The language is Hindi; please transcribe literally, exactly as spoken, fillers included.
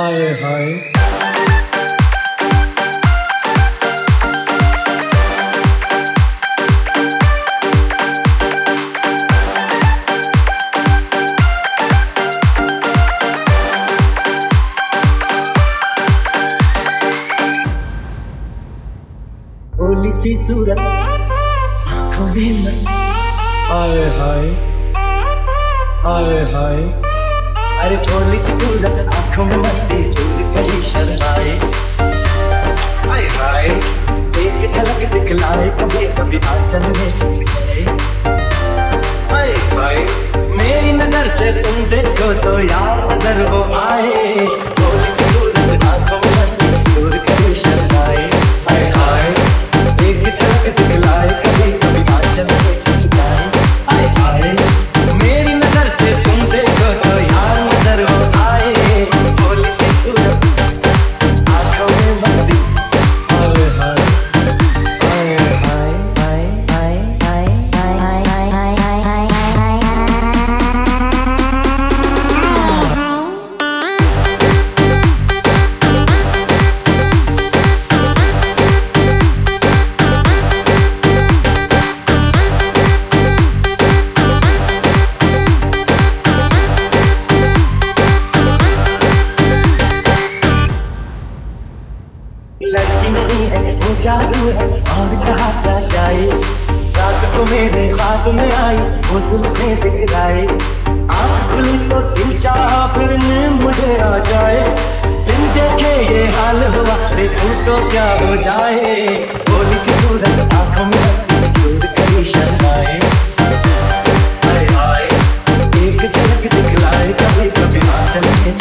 हाय हाय भोली सी सूरत आँखों में मस्ती हाय हाय हाय हाय अरे भोली सी सूरत आँखों में मस्ती दूर कहीं शर्माए हाय हाय एक झलक दिखलाए कभी कभी आंचल में छिप जाए हाय हाय मेरी नजर से तुम देखो तो यार नजर वो आए भोली सी सूरत आँखों में मस्ती दूर कहीं शर्माए हाय हाय एक झलक दिखलाए कभी कभी आंचल में छिप जाए हाय हाय मेरी नजर से तुम देखो तो यार नजर वो आए भोली सी सूरत आँखों में मस्ती हाय हाय हाय हाय हाय हाय हाय हाय हाय हाय लड़की नहीं है वो जादू है और कहा क्या जाए रात को मेरे हाथ में आई वो सुल्फे दिखलाए आँख खुली तो दिल चाहा फिर नींद मुझे आ जाए बिन देखे ये हाल हुआ देखूं तो क्या हो जाए भोली की सूरत आँखों में मस्ती दूर कहीं शर्माए हाय हाय एक झलक दिखलाए कभी कभी आंचल में